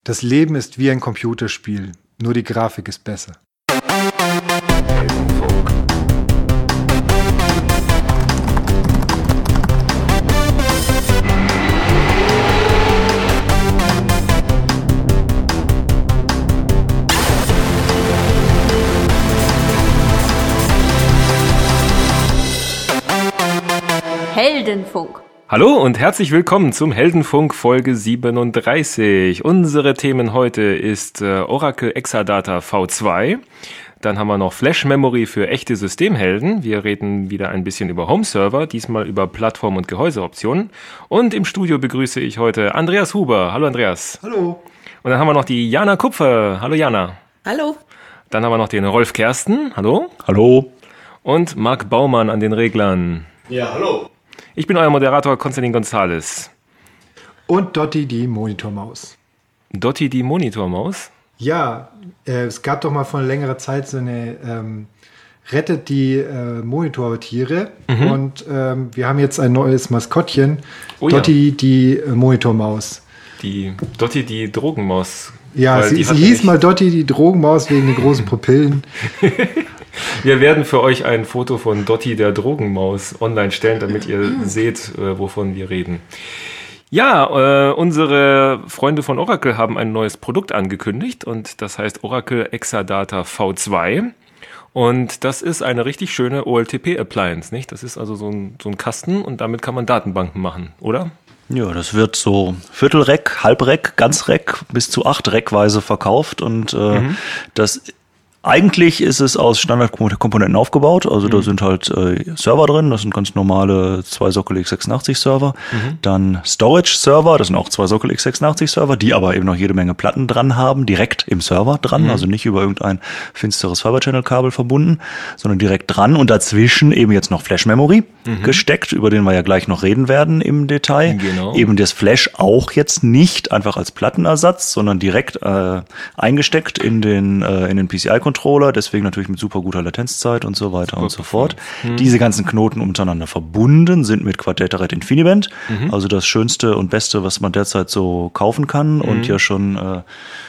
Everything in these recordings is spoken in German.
Das Leben ist wie ein Computerspiel, nur die Grafik ist besser. Heldenfunk. Hallo und herzlich willkommen zum Heldenfunk Folge 37. Unsere Themen heute ist Oracle Exadata V2. Dann haben wir noch Flash Memory für echte Systemhelden. Wir reden wieder ein bisschen über Home-Server, diesmal über Plattform- und Gehäuseoptionen. Und im Studio begrüße ich heute Andreas Huber. Hallo Andreas. Hallo. Und dann haben wir noch die Jana Kupfer. Hallo Jana. Hallo. Dann haben wir noch den Rolf Kersten. Hallo. Hallo. Und Marc Baumann an den Reglern. Ja, hallo. Ich bin euer Moderator Konstantin Gonzales. Und Dotti, die Monitormaus. Dotti, die Monitormaus? Ja, es gab doch mal vor längerer Zeit so eine Rettet die Monitortiere. Und wir haben jetzt ein neues Maskottchen. Oh ja. Dotti, die Monitormaus. Die Dotti, die Drogenmaus. Ja, sie hieß mal Dotti, die Drogenmaus, wegen den großen Pupillen. Wir werden für euch ein Foto von Dotti, der Drogenmaus, online stellen, damit ihr seht, wovon wir reden. Ja, unsere Freunde von Oracle haben ein neues Produkt angekündigt und das heißt Oracle Exadata V2. Und das ist eine richtig schöne OLTP-Appliance, nicht? Das ist also so ein Kasten und damit kann man Datenbanken machen, oder? Ja, das wird so Viertelreck, Halbreck, Ganzreck bis zu 8 Reckweise verkauft und das eigentlich ist es aus Standardkomponenten aufgebaut, also da sind halt Server drin, das sind ganz normale 2 Sockel x86 Server, dann Storage Server, das sind auch 2 Sockel x86 Server, die aber eben noch jede Menge Platten dran haben, direkt im Server dran, also nicht über irgendein finsteres Fiber Channel Kabel verbunden, sondern direkt dran und dazwischen eben jetzt noch Flash Memory gesteckt, über den wir ja gleich noch reden werden im Detail. Genau. Eben das Flash auch jetzt nicht einfach als Plattenersatz, sondern direkt eingesteckt in den PCI-Controller, deswegen natürlich mit super guter Latenzzeit und so weiter und so fort. Diese ganzen Knoten untereinander verbunden sind mit Quad-Data-Rate InfiniBand, also das Schönste und Beste, was man derzeit so kaufen kann und ja schon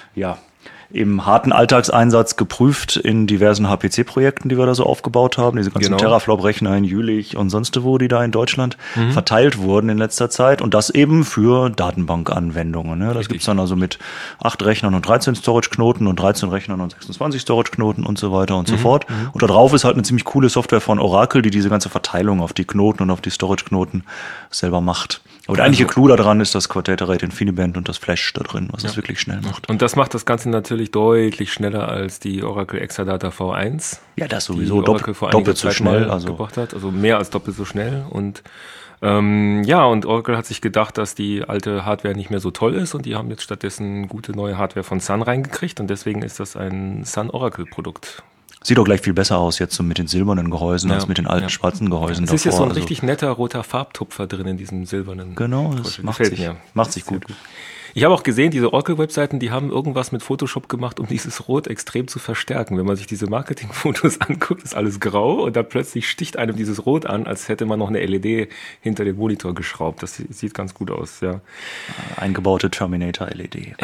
im harten Alltagseinsatz geprüft in diversen HPC-Projekten, die wir da so aufgebaut haben. Diese ganzen Teraflop-Rechner in Jülich und sonst wo, die da in Deutschland verteilt wurden in letzter Zeit. Und das eben für Datenbankanwendungen. Ne? Das gibt's dann also mit 8 Rechnern und 13 Storage-Knoten und 13 Rechnern und 26 Storage-Knoten und so weiter und so fort. Und da drauf ist halt eine ziemlich coole Software von Oracle, die diese ganze Verteilung auf die Knoten und auf die Storage-Knoten selber macht. Aber der eigentliche Clou daran ist das Quad-Data-Rate InfiniBand und das Flash da drin, was es wirklich schnell macht. Und das macht das Ganze natürlich deutlich schneller als die Oracle Exadata V1. Ja, das sowieso doppelt so schnell gebracht hat, also mehr als doppelt so schnell. Und und Oracle hat sich gedacht, dass die alte Hardware nicht mehr so toll ist und die haben jetzt stattdessen gute neue Hardware von Sun reingekriegt und deswegen ist das ein Sun-Oracle-Produkt. Sieht doch gleich viel besser aus jetzt so mit den silbernen Gehäusen als mit den alten schwarzen Gehäusen davor. Es ist jetzt so ein richtig netter roter Farbtupfer drin in diesem silbernen. Genau, das macht sich gut. Ich habe auch gesehen, diese Oracle-Webseiten, die haben irgendwas mit Photoshop gemacht, um dieses Rot extrem zu verstärken. Wenn man sich diese Marketing-Fotos anguckt, ist alles grau und dann plötzlich sticht einem dieses Rot an, als hätte man noch eine LED hinter den Monitor geschraubt. Das sieht ganz gut aus, ja. Eingebaute Terminator-LED.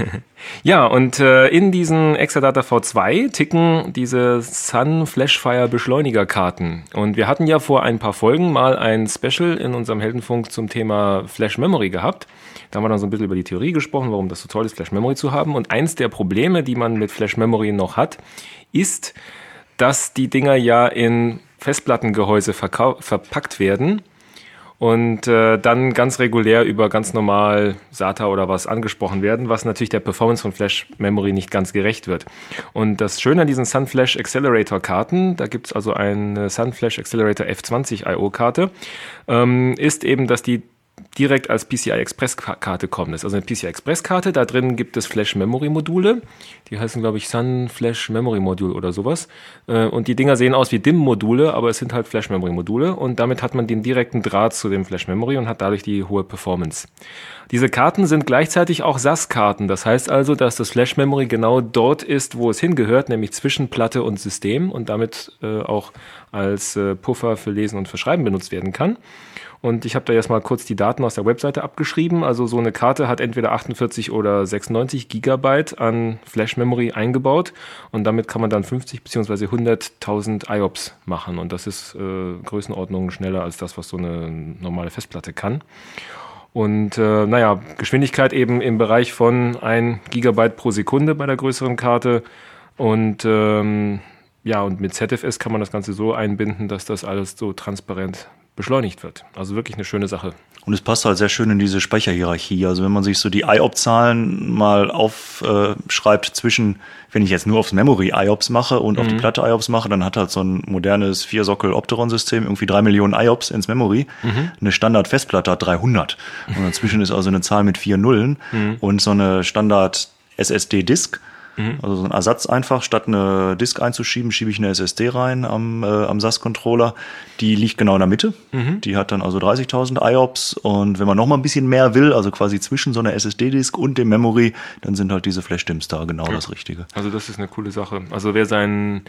Ja, und in diesen Exadata V2 ticken diese Sun Flashfire Beschleunigerkarten. Und wir hatten ja vor ein paar Folgen mal ein Special in unserem Heldenfunk zum Thema Flash Memory gehabt. Da haben wir dann so ein bisschen über die Theorie gesprochen, warum das so toll ist, Flash Memory zu haben. Und eins der Probleme, die man mit Flash Memory noch hat, ist, dass die Dinger ja in Festplattengehäuse verpackt werden und dann ganz regulär über ganz normal SATA oder was angesprochen werden, was natürlich der Performance von Flash Memory nicht ganz gerecht wird. Und das Schöne an diesen Sun Flash Accelerator Karten, da gibt's also eine Sun Flash Accelerator F20 IO Karte, ist eben, dass die direkt als PCI-Express-Karte kommen. Das ist also eine PCI-Express-Karte, da drin gibt es Flash-Memory-Module, die heißen, glaube ich, Sun Flash-Memory-Modul oder sowas. Und die Dinger sehen aus wie DIMM-Module, aber es sind halt Flash-Memory-Module und damit hat man den direkten Draht zu dem Flash-Memory und hat dadurch die hohe Performance. Diese Karten sind gleichzeitig auch SAS-Karten, das heißt also, dass das Flash-Memory genau dort ist, wo es hingehört, nämlich zwischen Platte und System und damit auch als Puffer für Lesen und für Schreiben benutzt werden kann. Und ich habe da jetzt mal kurz die Daten aus der Webseite abgeschrieben. Also so eine Karte hat entweder 48 oder 96 Gigabyte an Flash-Memory eingebaut und damit kann man dann 50 bzw. 100.000 IOPS machen. Und das ist Größenordnung schneller als das, was so eine normale Festplatte kann. Und Geschwindigkeit eben im Bereich von 1 Gigabyte pro Sekunde bei der größeren Karte. Und und mit ZFS kann man das Ganze so einbinden, dass das alles so transparent beschleunigt wird. Also wirklich eine schöne Sache. Und es passt halt sehr schön in diese Speicherhierarchie. Also wenn man sich so die IOP-Zahlen mal aufschreibt zwischen, wenn ich jetzt nur aufs Memory IOPS mache und auf die Platte IOPS mache, dann hat halt so ein modernes 4-Sockel-Opteron-System irgendwie 3 Millionen IOPS ins Memory. Eine Standard-Festplatte hat 300. Und dazwischen ist also eine Zahl mit 4 Nullen. Und so eine Standard-SSD-Disk, also so ein Ersatz einfach, statt eine Disk einzuschieben, schiebe ich eine SSD rein am SAS-Controller. Die liegt genau in der Mitte. Die hat dann also 30.000 IOPS. Und wenn man noch mal ein bisschen mehr will, also quasi zwischen so einer SSD-Disk und dem Memory, dann sind halt diese Flash-DIMMs da genau das Richtige. Also das ist eine coole Sache. Also wer seinen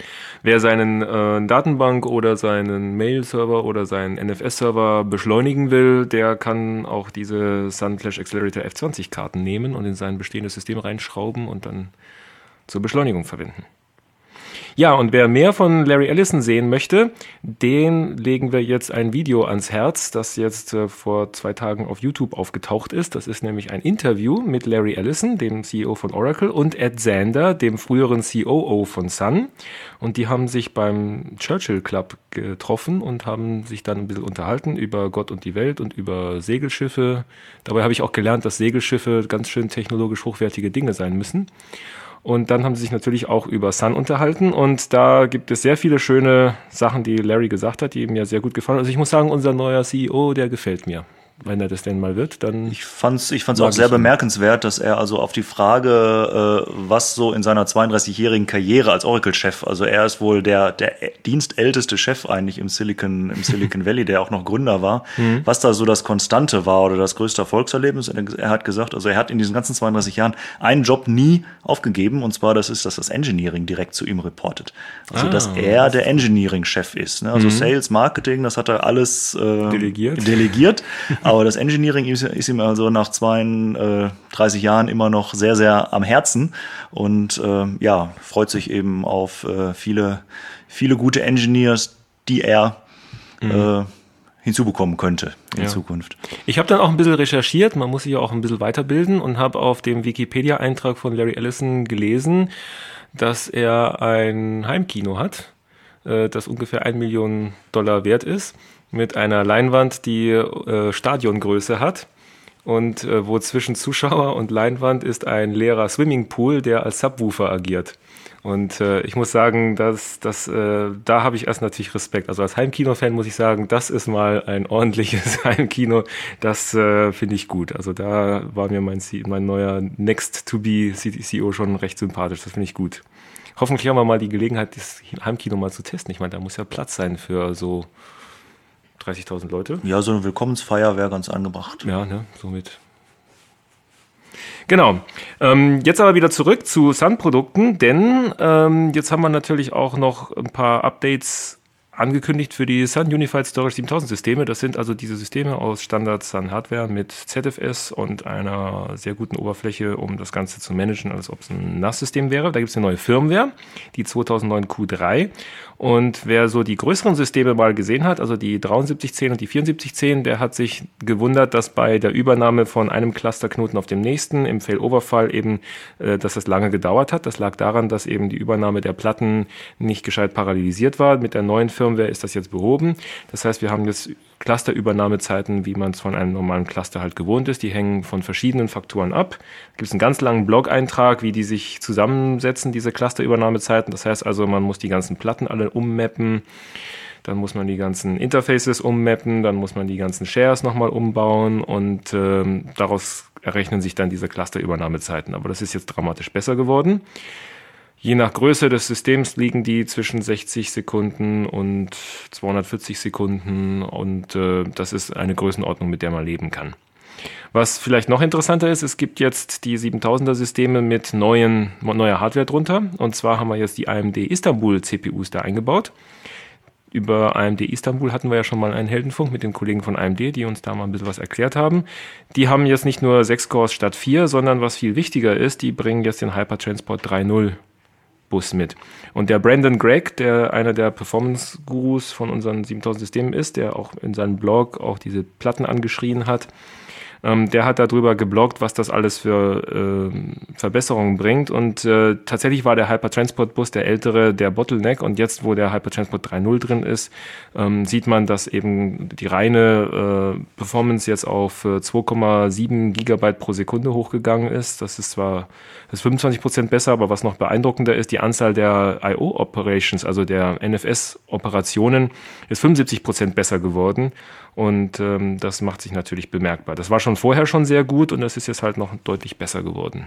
Datenbank oder seinen Mail-Server oder seinen NFS-Server beschleunigen will, der kann auch diese Sun Flash Accelerator F20-Karten nehmen und in sein bestehendes System reinschrauben und dann zur Beschleunigung verwenden. Ja, und wer mehr von Larry Ellison sehen möchte, den legen wir jetzt ein Video ans Herz, das jetzt vor 2 Tagen auf YouTube aufgetaucht ist. Das ist nämlich ein Interview mit Larry Ellison, dem CEO von Oracle, und Ed Zander, dem früheren COO von Sun. Und die haben sich beim Churchill Club getroffen und haben sich dann ein bisschen unterhalten über Gott und die Welt und über Segelschiffe. Dabei habe ich auch gelernt, dass Segelschiffe ganz schön technologisch hochwertige Dinge sein müssen. Und dann haben sie sich natürlich auch über Sun unterhalten und da gibt es sehr viele schöne Sachen, die Larry gesagt hat, die mir sehr gut gefallen. Also ich muss sagen, unser neuer CEO, der gefällt mir. Wenn er das denn mal wird, dann... Ich fand's auch sehr bemerkenswert, dass er also auf die Frage, was so in seiner 32-jährigen Karriere als Oracle-Chef, also er ist wohl der dienstälteste Chef eigentlich im Silicon Valley, der auch noch Gründer war, was da so das Konstante war oder das größte Erfolgserlebnis. Er hat gesagt, also er hat in diesen ganzen 32 Jahren einen Job nie aufgegeben, und zwar dass das Engineering direkt zu ihm reportet. Also dass er der Engineering-Chef ist. Ne? Also Sales, Marketing, das hat er alles delegiert. Aber das Engineering ist ihm also nach 32 Jahren immer noch sehr, sehr am Herzen und freut sich eben auf viele gute Engineers, die er hinzubekommen könnte in Zukunft. Ich habe dann auch ein bisschen recherchiert, man muss sich ja auch ein bisschen weiterbilden und habe auf dem Wikipedia-Eintrag von Larry Ellison gelesen, dass er ein Heimkino hat, das ungefähr $1 Million wert ist, mit einer Leinwand, die Stadiongröße hat und wo zwischen Zuschauer und Leinwand ist ein leerer Swimmingpool, der als Subwoofer agiert. Und ich muss sagen, da habe ich erst natürlich Respekt. Also als Heimkino-Fan muss ich sagen, das ist mal ein ordentliches Heimkino. Das finde ich gut. Also da war mir mein neuer Next-to-be-CEO schon recht sympathisch. Das finde ich gut. Hoffentlich haben wir mal die Gelegenheit, das Heimkino mal zu testen. Ich meine, da muss ja Platz sein für so 30.000 Leute. Ja, so eine Willkommensfeier wäre ganz angebracht. Ja, ne, somit. Genau. Jetzt aber wieder zurück zu Sun-Produkten, denn jetzt haben wir natürlich auch noch ein paar Updates angekündigt für die Sun Unified Storage 7000 Systeme. Das sind also diese Systeme aus Standard Sun Hardware mit ZFS und einer sehr guten Oberfläche, um das Ganze zu managen, als ob es ein NAS-System wäre. Da gibt es eine neue Firmware, die 2009 Q3. Und wer so die größeren Systeme mal gesehen hat, also die 7310 und die 7410, der hat sich gewundert, dass bei der Übernahme von einem Clusterknoten auf dem nächsten im Failover-Fall eben, dass das lange gedauert hat. Das lag daran, dass eben die Übernahme der Platten nicht gescheit parallelisiert war. Mit der neuen Firmware ist das jetzt behoben. Das heißt, wir haben jetzt Clusterübernahmezeiten, wie man es von einem normalen Cluster halt gewohnt ist. Die hängen von verschiedenen Faktoren ab. Da gibt es einen ganz langen Blog-Eintrag, wie die sich zusammensetzen, diese Clusterübernahmezeiten. Das heißt also, man muss die ganzen Platten alle ummappen, dann muss man die ganzen Interfaces ummappen, dann muss man die ganzen Shares nochmal umbauen und daraus errechnen sich dann diese Clusterübernahmezeiten. Aber das ist jetzt dramatisch besser geworden. Je nach Größe des Systems liegen die zwischen 60 Sekunden und 240 Sekunden und das ist eine Größenordnung, mit der man leben kann. Was vielleicht noch interessanter ist, es gibt jetzt die 7000er Systeme mit neuer Hardware drunter und zwar haben wir jetzt die AMD Istanbul CPUs da eingebaut. Über AMD Istanbul hatten wir ja schon mal einen Heldenfunk mit den Kollegen von AMD, die uns da mal ein bisschen was erklärt haben. Die haben jetzt nicht nur 6 Cores statt 4, sondern was viel wichtiger ist, die bringen jetzt den Hypertransport 3.0 Bus mit. Und der Brandon Gregg, der einer der Performance-Gurus von unseren 7000 Systemen ist, der auch in seinem Blog auch diese Platten angeschrien hat, der hat darüber gebloggt, was das alles für Verbesserungen bringt. Und tatsächlich war der Hypertransport-Bus der ältere, der Bottleneck. Und jetzt, wo der Hypertransport 3.0 drin ist, sieht man, dass eben die reine Performance jetzt auf 2,7 Gigabyte pro Sekunde hochgegangen ist. Das ist 25% besser, aber was noch beeindruckender ist, die Anzahl der I.O.-Operations, also der NFS-Operationen, ist 75% besser geworden. Und das macht sich natürlich bemerkbar. Das war schon vorher schon sehr gut und das ist jetzt halt noch deutlich besser geworden.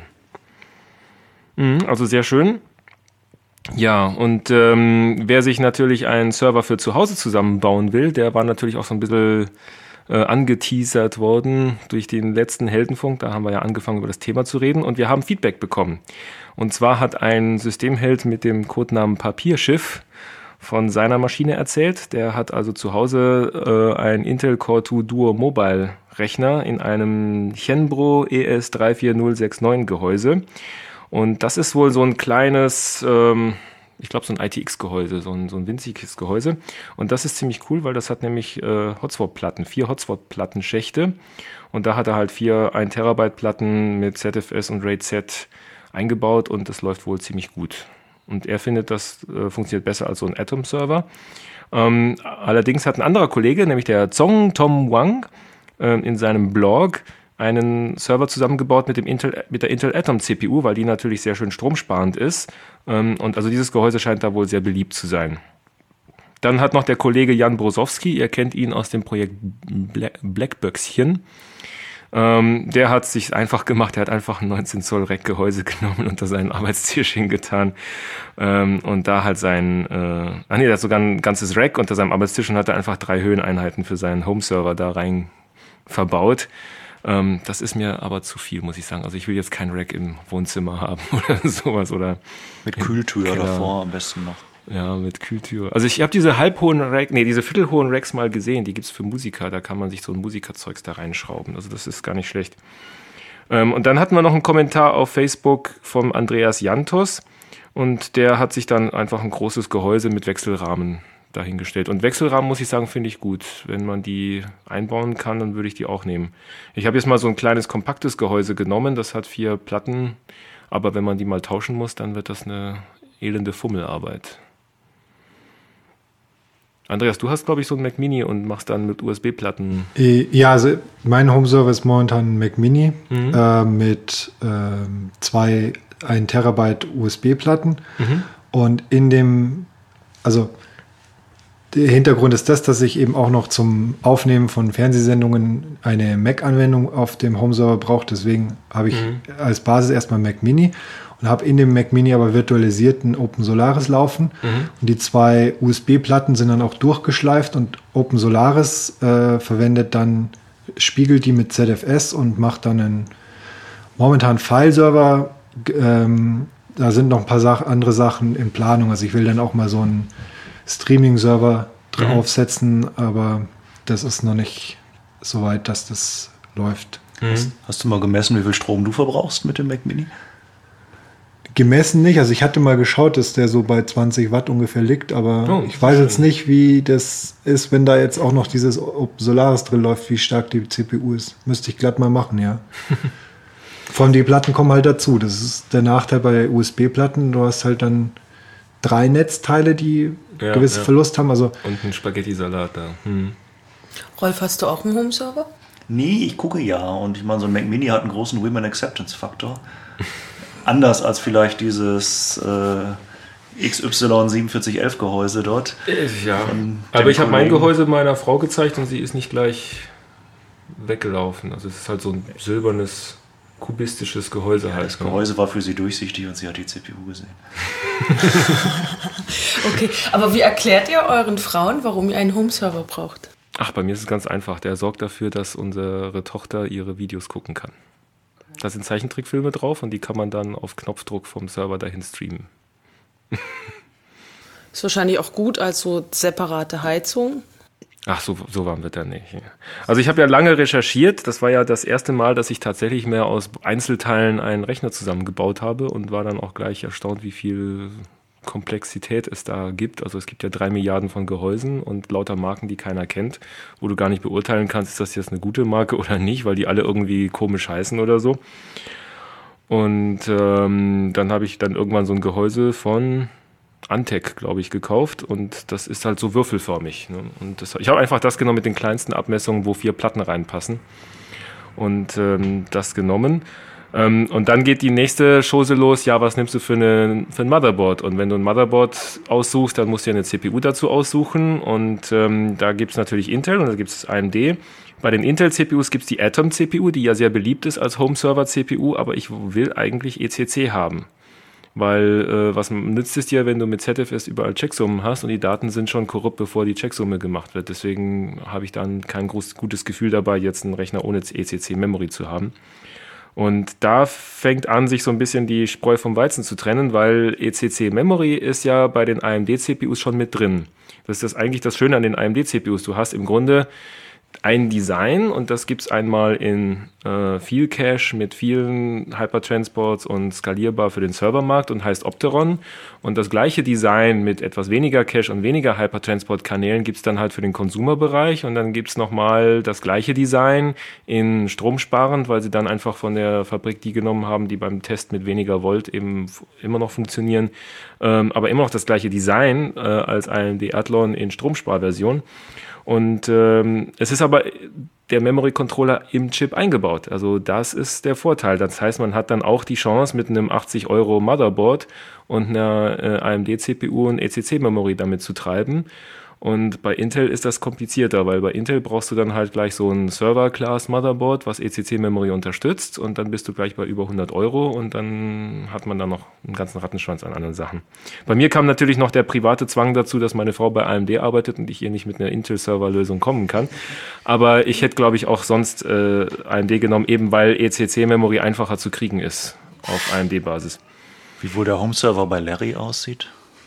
Also sehr schön. Ja, und wer sich natürlich einen Server für zu Hause zusammenbauen will, der war natürlich auch so ein bisschen angeteasert worden durch den letzten Heldenfunk. Da haben wir ja angefangen, über das Thema zu reden und wir haben Feedback bekommen. Und zwar hat ein Systemheld mit dem Codenamen Papierschiff von seiner Maschine erzählt. Der hat also zu Hause einen Intel Core 2 Duo Mobile Rechner in einem Chenbro ES34069 Gehäuse. Und das ist wohl so ein kleines, ich glaube so ein ITX-Gehäuse, so ein winziges Gehäuse. Und das ist ziemlich cool, weil das hat nämlich Hotspot-Platten, 4 Hotspot-Plattenschächte. Und da hat er halt 4 1 Terabyte Platten mit ZFS und RAID Z eingebaut und das läuft wohl ziemlich gut. Und er findet, das funktioniert besser als so ein Atom-Server. Allerdings hat ein anderer Kollege, nämlich der Zong Tom Wang, in seinem Blog einen Server zusammengebaut mit der Intel Atom CPU, weil die natürlich sehr schön stromsparend ist. Und also dieses Gehäuse scheint da wohl sehr beliebt zu sein. Dann hat noch der Kollege Jan Brosowski, ihr kennt ihn aus dem Projekt Blackböckschen. Der hat sich einfach gemacht, er hat einfach ein 19 Zoll Rack-Gehäuse genommen und unter seinen Arbeitstisch hingetan und da halt der hat sogar ein ganzes Rack unter seinem Arbeitstisch und hat da einfach 3 Höheneinheiten für seinen Home-Server da rein verbaut. Das ist mir aber zu viel, muss ich sagen. Also ich will jetzt kein Rack im Wohnzimmer haben oder sowas. Oder mit Kühltür davor am besten noch. Ja, mit Kühltür. Also ich habe diese diese viertelhohen Racks mal gesehen, die gibt's für Musiker, da kann man sich so ein Musikerzeugs da reinschrauben. Also das ist gar nicht schlecht. Und dann hatten wir noch einen Kommentar auf Facebook vom Andreas Jantos und der hat sich dann einfach ein großes Gehäuse mit Wechselrahmen dahingestellt. Und Wechselrahmen, muss ich sagen, finde ich gut. Wenn man die einbauen kann, dann würde ich die auch nehmen. Ich habe jetzt mal so ein kleines, kompaktes Gehäuse genommen, das hat 4 Platten, aber wenn man die mal tauschen muss, dann wird das eine elende Fummelarbeit. Andreas, du hast, glaube ich, so einen Mac Mini und machst dann mit USB-Platten. Ja, also mein Home-Server ist momentan ein Mac Mini mit 2 1 Terabyte USB-Platten. Und der Hintergrund ist das, dass ich eben auch noch zum Aufnehmen von Fernsehsendungen eine Mac-Anwendung auf dem Home-Server brauche. Deswegen habe ich als Basis erstmal Mac Mini und habe in dem Mac Mini aber virtualisierten OpenSolaris laufen. Und die 2 USB-Platten sind dann auch durchgeschleift und OpenSolaris spiegelt die mit ZFS und macht dann einen momentan File-Server. Da sind noch ein paar andere Sachen in Planung. Also ich will dann auch mal so einen Streaming-Server draufsetzen, aber das ist noch nicht so weit, dass das läuft. Hast du mal gemessen, wie viel Strom du verbrauchst mit dem Mac Mini? Gemessen nicht. Also ich hatte mal geschaut, dass der so bei 20 Watt ungefähr liegt, aber ich weiß jetzt nicht, wie das ist, wenn da jetzt auch noch dieses Solaris drin läuft, wie stark die CPU ist. Müsste ich glatt mal machen, ja. Vor allem die Platten kommen halt dazu. Das ist der Nachteil bei USB-Platten. Du hast halt dann 3 Netzteile, die gewissen Verlust haben. Also und ein Spaghetti-Salat da. Rolf, hast du auch einen Home-Server? Nee, ich gucke ja. Und ich meine, so ein Mac Mini hat einen großen Women Acceptance Faktor. Anders als vielleicht dieses XY4711 Gehäuse dort. Ja, aber ich habe mein Gehäuse meiner Frau gezeigt und sie ist nicht gleich weggelaufen. Also es ist halt so ein silbernes, kubistisches Gehäuse ja, halt. Das Gehäuse war für sie durchsichtig und sie hat die CPU gesehen. Okay, aber wie erklärt ihr euren Frauen, warum ihr einen Home-Server braucht? Ach, bei mir ist es ganz einfach. Der sorgt dafür, dass unsere Tochter ihre Videos gucken kann. Da sind Zeichentrickfilme drauf und die kann man dann auf Knopfdruck vom Server dahin streamen. Ist wahrscheinlich auch gut als so separate Heizung. Ach, so warm wird er nicht. Also ich habe ja lange recherchiert. Das war ja das erste Mal, dass ich tatsächlich mehr aus Einzelteilen einen Rechner zusammengebaut habe und war dann auch gleich erstaunt, wie viel Komplexität es da gibt. Also es gibt ja 3 Milliarden von Gehäusen und lauter Marken, die keiner kennt, wo du gar nicht beurteilen kannst, ist das jetzt eine gute Marke oder nicht, weil die alle irgendwie komisch heißen oder so. Und dann habe ich dann irgendwann so ein Gehäuse von Antec, glaube ich, gekauft und das ist halt so würfelförmig. Ne? Und ich habe einfach das genommen mit den kleinsten Abmessungen, wo 4 Platten reinpassen und das genommen. Und dann geht die nächste Chose los, ja, was nimmst du für ein Motherboard? Und wenn du ein Motherboard aussuchst, dann musst du ja eine CPU dazu aussuchen und da gibt es natürlich Intel und da gibt es AMD. Bei den Intel-CPUs gibt es die Atom-CPU, die ja sehr beliebt ist als Home-Server-CPU, aber ich will eigentlich ECC haben. Weil was nützt es dir, wenn du mit ZFS überall Checksummen hast und die Daten sind schon korrupt, bevor die Checksumme gemacht wird. Deswegen habe ich dann kein gutes Gefühl dabei, jetzt einen Rechner ohne ECC-Memory zu haben. Und da fängt an, sich so ein bisschen die Spreu vom Weizen zu trennen, weil ECC-Memory ist ja bei den AMD-CPUs schon mit drin. Das ist eigentlich das Schöne an den AMD-CPUs. Du hast im Grunde ein Design und das gibt es einmal in viel Cache mit vielen Hypertransports und skalierbar für den Servermarkt und heißt Opteron. Und das gleiche Design mit etwas weniger Cache und weniger Hypertransport-Kanälen gibt es dann halt für den Consumer-Bereich und dann gibt es nochmal das gleiche Design in stromsparend, weil sie dann einfach von der Fabrik die genommen haben, die beim Test mit weniger Volt eben immer noch funktionieren, aber immer noch das gleiche Design als AMD Athlon in Stromsparversion. Und es ist aber der Memory-Controller im Chip eingebaut. Also das ist der Vorteil. Das heißt, man hat dann auch die Chance, mit einem 80 € Motherboard und einer AMD-CPU und ECC-Memory damit zu treiben. Und bei Intel ist das komplizierter, weil bei Intel brauchst du dann halt gleich so ein Server-Class-Motherboard, was ECC-Memory unterstützt und dann bist du gleich bei über 100 € und dann hat man dann noch einen ganzen Rattenschwanz an anderen Sachen. Bei mir kam natürlich noch der private Zwang dazu, dass meine Frau bei AMD arbeitet und ich ihr nicht mit einer Intel-Server-Lösung kommen kann. Aber ich hätte, glaube ich, auch sonst AMD genommen, eben weil ECC-Memory einfacher zu kriegen ist auf AMD-Basis. Wie wohl der Home-Server bei Larry aussieht?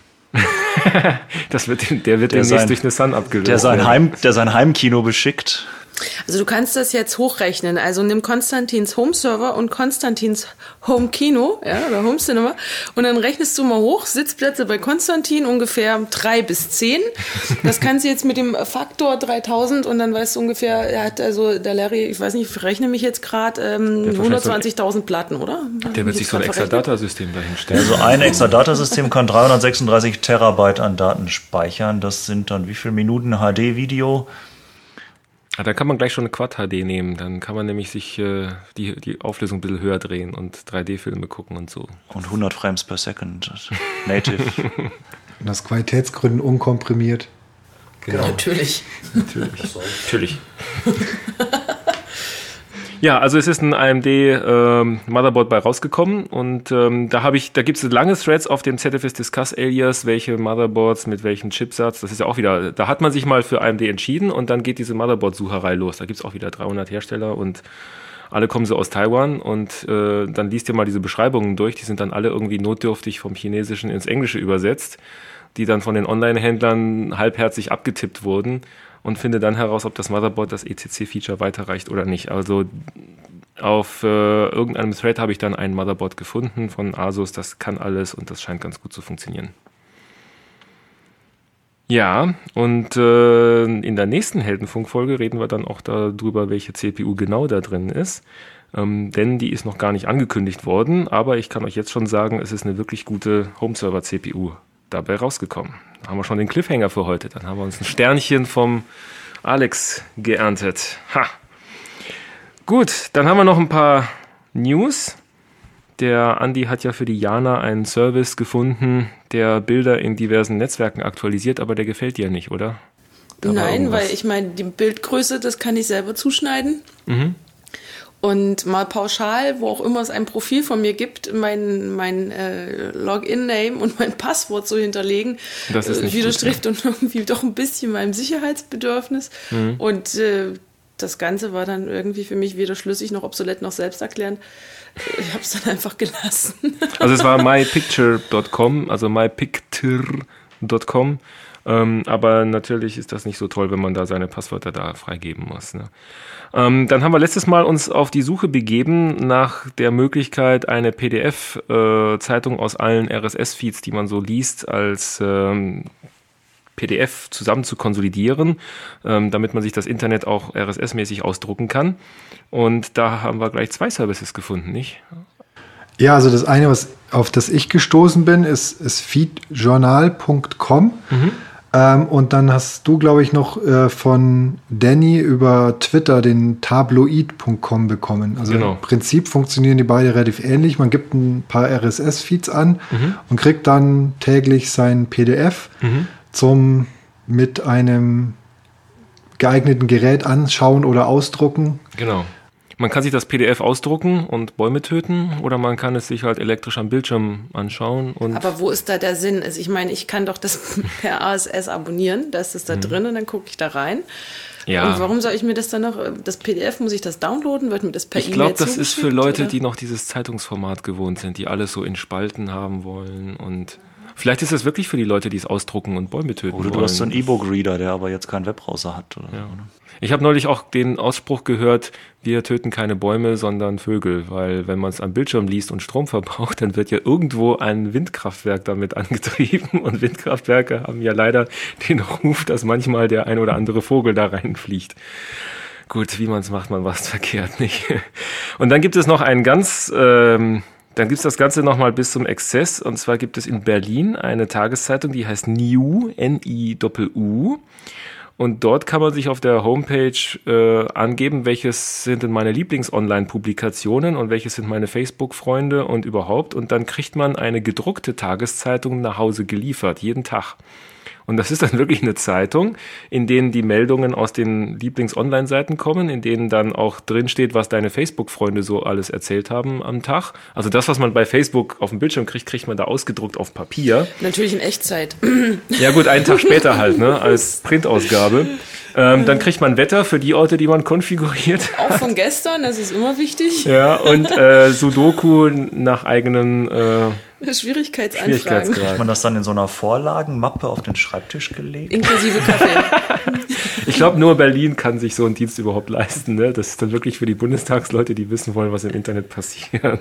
Der wird demnächst durch eine Sun abgelöst. Der sein Heimkino beschickt. Also du kannst das jetzt hochrechnen. Also nimm Konstantins Home Server und Konstantins Home Kino, ja, oder Home Cinema, und dann rechnest du mal hoch, Sitzplätze bei Konstantin ungefähr 3 bis 10. Das kannst du jetzt mit dem Faktor 3000 und dann weißt du ungefähr, er hat also der Larry, ich weiß nicht, ich rechne mich jetzt gerade 120.000 Platten, oder? Der wird sich so ein Exadata-System dahinstellen. Also ein Exadata-System kann 336 Terabyte an Daten speichern. Das sind dann wie viele Minuten HD-Video? Da kann man gleich schon eine Quad-HD nehmen. Dann kann man nämlich sich die Auflösung ein bisschen höher drehen und 3D-Filme gucken und so. Und 100 Frames per Second. Native. Und aus Qualitätsgründen unkomprimiert. Genau. Natürlich. Ja, also es ist ein AMD Motherboard bei rausgekommen und da gibt es lange Threads auf dem ZFS Discuss Alias, welche Motherboards mit welchem Chipsatz. Das ist ja auch wieder, da hat man sich mal für AMD entschieden und dann geht diese Motherboard-Sucherei los. Da gibt es auch wieder 300 Hersteller und alle kommen so aus Taiwan und dann liest ihr mal diese Beschreibungen durch. Die sind dann alle irgendwie notdürftig vom Chinesischen ins Englische übersetzt, die dann von den Online-Händlern halbherzig abgetippt wurden. Und finde dann heraus, ob das Motherboard das ECC-Feature weiterreicht oder nicht. Also auf irgendeinem Thread habe ich dann ein Motherboard gefunden von Asus, das kann alles und das scheint ganz gut zu funktionieren. Ja, und in der nächsten Heldenfunk-Folge reden wir dann auch darüber, welche CPU genau da drin ist. Denn die ist noch gar nicht angekündigt worden, aber ich kann euch jetzt schon sagen, es ist eine wirklich gute Home-Server-CPU dabei rausgekommen. Da haben wir schon den Cliffhanger für heute. Dann haben wir uns ein Sternchen vom Alex geerntet. Ha! Gut, dann haben wir noch ein paar News. Der Andi hat ja für die Jana einen Service gefunden, der Bilder in diversen Netzwerken aktualisiert, aber der gefällt dir nicht, oder? Nein, weil ich meine, die Bildgröße, das kann ich selber zuschneiden. Mhm. Und mal pauschal, wo auch immer es ein Profil von mir gibt, mein Login-Name und mein Passwort zu hinterlegen, das ist nicht widerstrebt gut, und irgendwie doch ein bisschen meinem Sicherheitsbedürfnis. Mhm. Und das Ganze war dann irgendwie für mich weder schlüssig noch obsolet noch selbsterklärend. Ich habe es dann einfach gelassen. Also es war mypicture.com, also mypicture.com java.com. Aber natürlich ist das nicht so toll, wenn man da seine Passwörter da freigeben muss. Ne? Dann haben wir letztes Mal uns auf die Suche begeben nach der Möglichkeit, eine PDF-Zeitung aus allen RSS-Feeds, die man so liest, als PDF zusammen zu konsolidieren, damit man sich das Internet auch RSS-mäßig ausdrucken kann. Und da haben wir gleich 2 Services gefunden, nicht? Ja, also das eine, auf das ich gestoßen bin, ist feedjournal.com. Und dann hast du, glaube ich, noch von Danny über Twitter den tabloid.com bekommen. Also Im Prinzip funktionieren die beide relativ ähnlich. Man gibt ein paar RSS-Feeds an und kriegt dann täglich sein PDF zum mit einem geeigneten Gerät anschauen oder ausdrucken. Genau. Man kann sich das PDF ausdrucken und Bäume töten oder man kann es sich halt elektrisch am Bildschirm anschauen. Aber wo ist da der Sinn? Also ich meine, ich kann doch das per RSS abonnieren, da ist es da drin und dann gucke ich da rein. Ja. Und warum soll ich mir das dann noch, das PDF, muss ich das downloaden? Wird mir das per E-Mail zugeschickt? Ich glaube, das ist für Leute, die noch dieses Zeitungsformat gewohnt sind, die alles so in Spalten haben wollen und vielleicht ist es wirklich für die Leute, die es ausdrucken und Bäume töten wollen. Oder du hast so einen E-Book-Reader, der aber jetzt keinen Webbrowser hat. Oder ja. So, ne? Ich habe neulich auch den Ausspruch gehört, wir töten keine Bäume, sondern Vögel, weil wenn man es am Bildschirm liest und Strom verbraucht, dann wird ja irgendwo ein Windkraftwerk damit angetrieben und Windkraftwerke haben ja leider den Ruf, dass manchmal der ein oder andere Vogel da reinfliegt. Gut, wie man es macht, man was verkehrt nicht. Und dann gibt es noch einen dann gibt es das Ganze nochmal bis zum Exzess. Und zwar gibt es in Berlin eine Tageszeitung, die heißt NIU, N-I-U. Und dort kann man sich auf der Homepage angeben, welches sind denn meine Lieblings-Online-Publikationen und welches sind meine Facebook-Freunde und überhaupt. Und dann kriegt man eine gedruckte Tageszeitung nach Hause geliefert, jeden Tag. Und das ist dann wirklich eine Zeitung, in denen die Meldungen aus den Lieblings-Online-Seiten kommen, in denen dann auch drin steht, was deine Facebook-Freunde so alles erzählt haben am Tag. Also das, was man bei Facebook auf dem Bildschirm kriegt, kriegt man da ausgedruckt auf Papier. Natürlich in Echtzeit. Ja gut, einen Tag später halt, ne, als Printausgabe. Dann kriegt man Wetter für die Orte, die man konfiguriert. Auch von gestern, das ist immer wichtig. Ja, und Sudoku nach eigenen Schwierigkeitsanfragen. Hat man das dann in so einer Vorlagenmappe auf den Schreibtisch gelegt? Inklusive Kaffee. Ich glaube, nur Berlin kann sich so einen Dienst überhaupt leisten. Ne? Das ist dann wirklich für die Bundestagsleute, die wissen wollen, was im Internet passiert.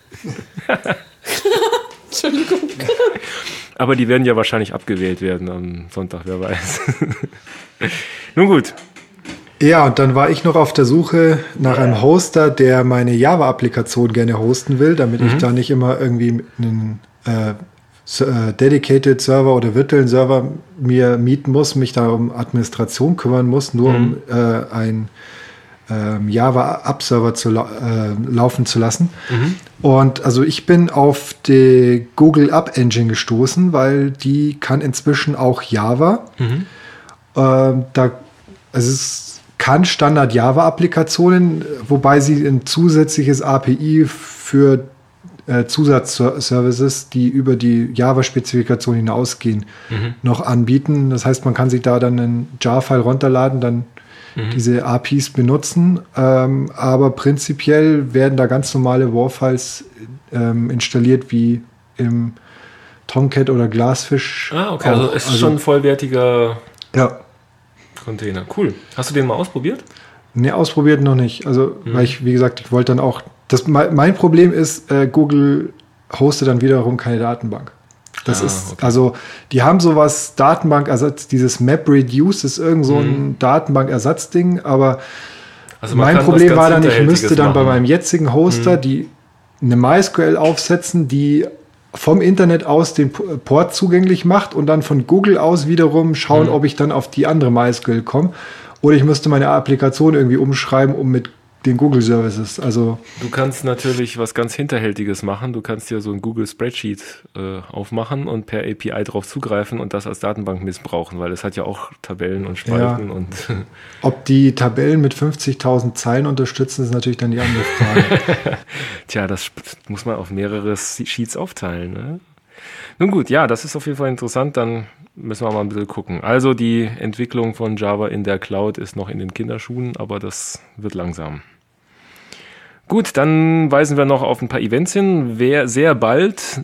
Entschuldigung. Aber die werden ja wahrscheinlich abgewählt werden am Sonntag, wer weiß. Nun gut. Ja, und dann war ich noch auf der Suche nach einem Hoster, der meine Java-Applikation gerne hosten will, damit ich da nicht immer irgendwie einen Dedicated Server oder virtuellen Server mir mieten muss, mich da um Administration kümmern muss, nur um ein Java-App-Server laufen zu lassen. Und also ich bin auf die Google App Engine gestoßen, weil die kann inzwischen auch Java. Es kann Standard-Java-Applikationen, wobei sie ein zusätzliches API für Zusatzservices, die über die Java-Spezifikation hinausgehen, noch anbieten. Das heißt, man kann sich da dann einen Jar-File runterladen, dann diese APIs benutzen, aber prinzipiell werden da ganz normale WAR-Files installiert, wie im Tomcat oder Glassfish. Ah, okay, also es ist schon ein vollwertiger Container. Cool. Hast du den mal ausprobiert? Nee, ausprobiert noch nicht. Also, weil ich, wie gesagt, ich wollte dann auch, mein Problem ist, Google hostet dann wiederum keine Datenbank. Das ist, okay. Also, die haben sowas, Datenbankersatz, dieses MapReduce ist irgend so ein Datenbankersatzding, aber also mein Problem war dann, ich müsste dann bei meinem jetzigen Hoster die eine MySQL aufsetzen, die vom Internet aus den Port zugänglich macht und dann von Google aus wiederum schauen, ob ich dann auf die andere MySQL komme. Oder ich müsste meine Applikation irgendwie umschreiben, um mit den Google Services. Also du kannst natürlich was ganz Hinterhältiges machen. Du kannst dir so ein Google Spreadsheet aufmachen und per API drauf zugreifen und das als Datenbank missbrauchen, weil es hat ja auch Tabellen und Spalten. Und ob die Tabellen mit 50.000 Zeilen unterstützen, ist natürlich dann die andere Frage. Tja, das muss man auf mehrere Sheets aufteilen. Ne? Nun gut, ja, das ist auf jeden Fall interessant. Dann müssen wir mal ein bisschen gucken. Also die Entwicklung von Java in der Cloud ist noch in den Kinderschuhen, aber das wird langsam. Gut, dann weisen wir noch auf ein paar Events hin. Sehr bald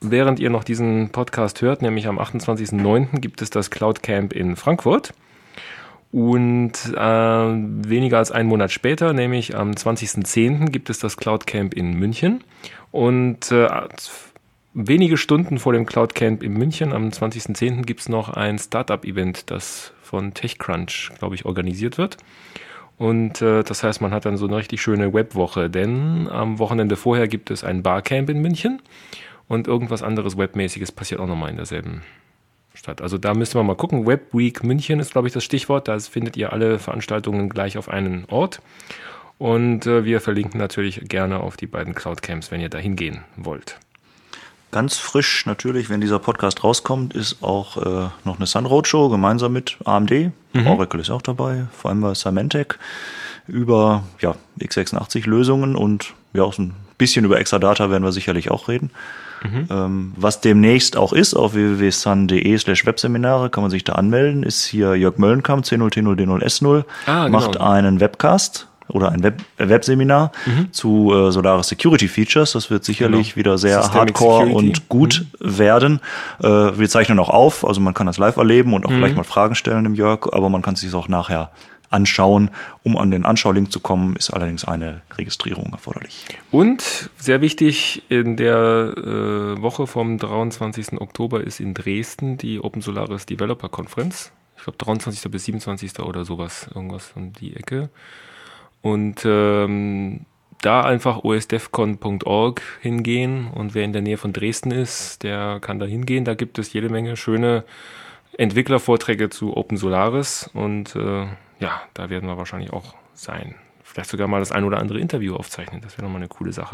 während ihr noch diesen Podcast hört, nämlich am 28.09. gibt es das Cloud Camp in Frankfurt. Und weniger als einen Monat später, nämlich am 20.10. gibt es das Cloud Camp in München. Und wenige Stunden vor dem Cloud Camp in München, am 20.10. gibt es noch ein Startup-Event, das von TechCrunch, glaube ich, organisiert wird. Und das heißt, man hat dann so eine richtig schöne Webwoche, denn am Wochenende vorher gibt es ein Barcamp in München und irgendwas anderes Webmäßiges passiert auch nochmal in derselben Stadt. Also da müsste man mal gucken. Web Week München ist, glaube ich, das Stichwort. Da findet ihr alle Veranstaltungen gleich auf einen Ort. Und wir verlinken natürlich gerne auf die beiden Cloud Camps, wenn ihr da hingehen wollt. Ganz frisch natürlich, wenn dieser Podcast rauskommt, ist auch noch eine Sun Roadshow gemeinsam mit AMD. Oracle ist auch dabei, vor allem bei Symantec, über x86-Lösungen und ja auch so ein bisschen über Exadata werden wir sicherlich auch reden. Was demnächst auch ist, auf www.sun.de/Webseminare kann man sich da anmelden, ist hier Jörg Möllenkamp, C0T0D0S0, macht einen Webcast oder ein Webseminar zu Solaris Security Features. Das wird sicherlich wieder sehr Systemic hardcore Security. Und gut werden. Wir zeichnen auch auf, also man kann das live erleben und auch vielleicht mal Fragen stellen dem Jörg, aber man kann es sich auch nachher anschauen. Um an den Anschau-Link zu kommen, ist allerdings eine Registrierung erforderlich. Und sehr wichtig, in der Woche vom 23. Oktober ist in Dresden die Open Solaris Developer Conference. Ich glaube 23. bis 27. oder sowas, irgendwas um die Ecke. Und da einfach osdevcon.org hingehen und wer in der Nähe von Dresden ist, der kann da hingehen. Da gibt es jede Menge schöne Entwicklervorträge zu Open Solaris und da werden wir wahrscheinlich auch sein. Vielleicht sogar mal das ein oder andere Interview aufzeichnen. Das wäre nochmal eine coole Sache.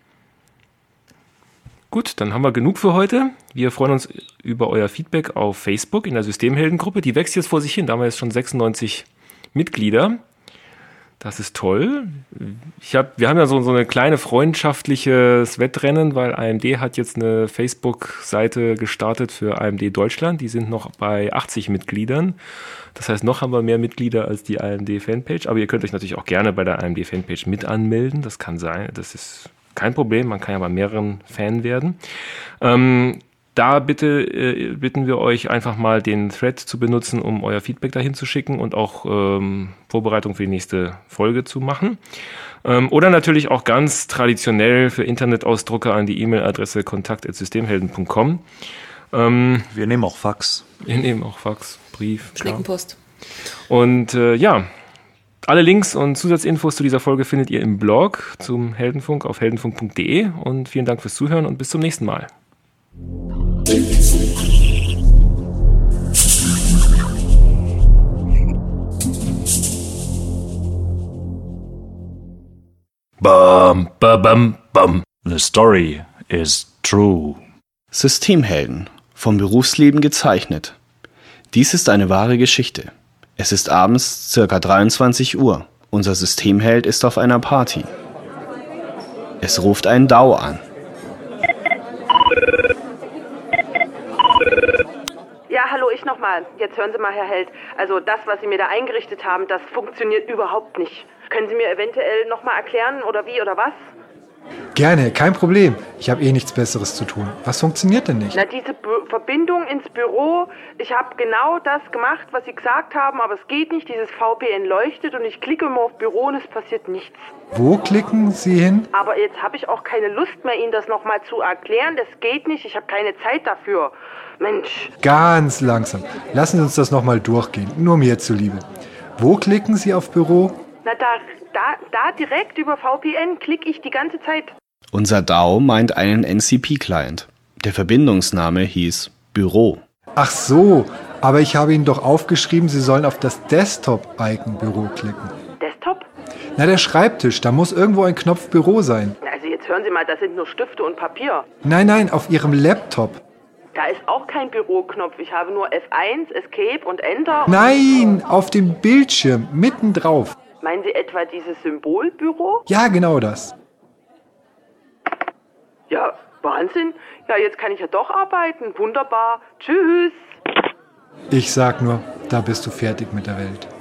Gut, dann haben wir genug für heute. Wir freuen uns über euer Feedback auf Facebook in der Systemheldengruppe. Die wächst jetzt vor sich hin. Da haben wir jetzt schon 96 Mitglieder. Das ist toll. Wir haben ja so eine kleine freundschaftliches Wettrennen, weil AMD hat jetzt eine Facebook-Seite gestartet für AMD Deutschland. Die sind noch bei 80 Mitgliedern. Das heißt, noch haben wir mehr Mitglieder als die AMD-Fanpage. Aber ihr könnt euch natürlich auch gerne bei der AMD-Fanpage mit anmelden. Das kann sein. Das ist kein Problem. Man kann ja bei mehreren Fan werden. Da bitten wir euch einfach mal den Thread zu benutzen, um euer Feedback dahin zu schicken und auch Vorbereitung für die nächste Folge zu machen. Oder natürlich auch ganz traditionell für Internetausdrucke an die E-Mail-Adresse kontakt@systemhelden.com. Wir nehmen auch Fax. Brief. Schneckenpost. Und alle Links und Zusatzinfos zu dieser Folge findet ihr im Blog zum Heldenfunk auf heldenfunk.de und vielen Dank fürs Zuhören und bis zum nächsten Mal. Bam, bam, bam, bam. The story is true. Systemhelden, vom Berufsleben gezeichnet. Dies ist eine wahre Geschichte. Es ist abends ca. 23 Uhr. Unser Systemheld ist auf einer Party. Es ruft einen DAO an. Ja, hallo, ich nochmal. Jetzt hören Sie mal, Herr Held. Also das, was Sie mir da eingerichtet haben, das funktioniert überhaupt nicht. Können Sie mir eventuell nochmal erklären, oder wie, oder was? Gerne, kein Problem. Ich habe nichts Besseres zu tun. Was funktioniert denn nicht? Na, diese Verbindung ins Büro, ich habe genau das gemacht, was Sie gesagt haben, aber es geht nicht. Dieses VPN leuchtet und ich klicke immer auf Büro und es passiert nichts. Wo klicken Sie hin? Aber jetzt habe ich auch keine Lust mehr, Ihnen das nochmal zu erklären. Das geht nicht, ich habe keine Zeit dafür. Mensch. Ganz langsam. Lassen Sie uns das nochmal durchgehen, nur mir zuliebe. Wo klicken Sie auf Büro? Na, da direkt über VPN klicke ich die ganze Zeit. Unser DAO meint einen NCP-Client. Der Verbindungsname hieß Büro. Ach so, aber ich habe Ihnen doch aufgeschrieben, Sie sollen auf das Desktop-Icon Büro klicken. Desktop? Na, der Schreibtisch, da muss irgendwo ein Knopf Büro sein. Also jetzt hören Sie mal, das sind nur Stifte und Papier. Nein, auf Ihrem Laptop. Da ist auch kein Büroknopf. Ich habe nur F1, Escape und Enter. Nein, auf dem Bildschirm, mitten drauf. Meinen Sie etwa dieses Symbolbüro? Ja, genau das. Ja, Wahnsinn. Ja, jetzt kann ich ja doch arbeiten. Wunderbar. Tschüss. Ich sag nur, da bist du fertig mit der Welt.